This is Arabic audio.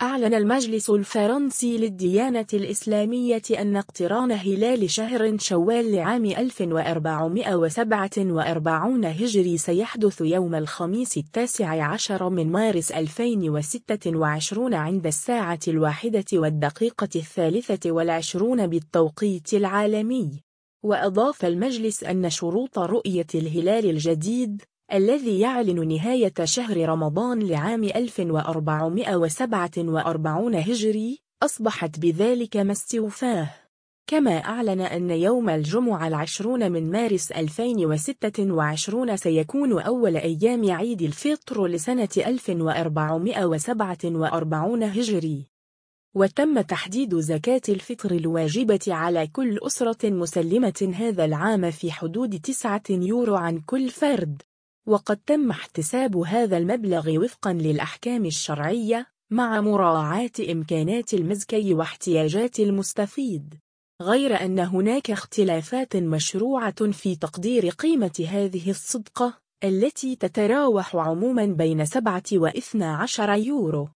أعلن المجلس الفرنسي للديانة الإسلامية أن اقتران هلال شهر شوال لعام 1447 هجري سيحدث يوم الخميس 19 من مارس 2026 عند 1:23 بالتوقيت العالمي. وأضاف المجلس أن شروط رؤية الهلال الجديد الذي يعلن نهاية شهر رمضان لعام 1447 هجري أصبحت بذلك مستوفاه. كما أعلن أن يوم الجمعة 20 من مارس 2026 سيكون أول أيام عيد الفطر لسنة 1447 هجري. وتم تحديد زكاة الفطر الواجبة على كل أسرة مسلمة هذا العام في حدود 9 يورو عن كل فرد، وقد تم احتساب هذا المبلغ وفقا للأحكام الشرعية مع مراعاة إمكانات المزكي واحتياجات المستفيد، غير أن هناك اختلافات مشروعة في تقدير قيمة هذه الصدقة التي تتراوح عموما بين 7 و12 يورو.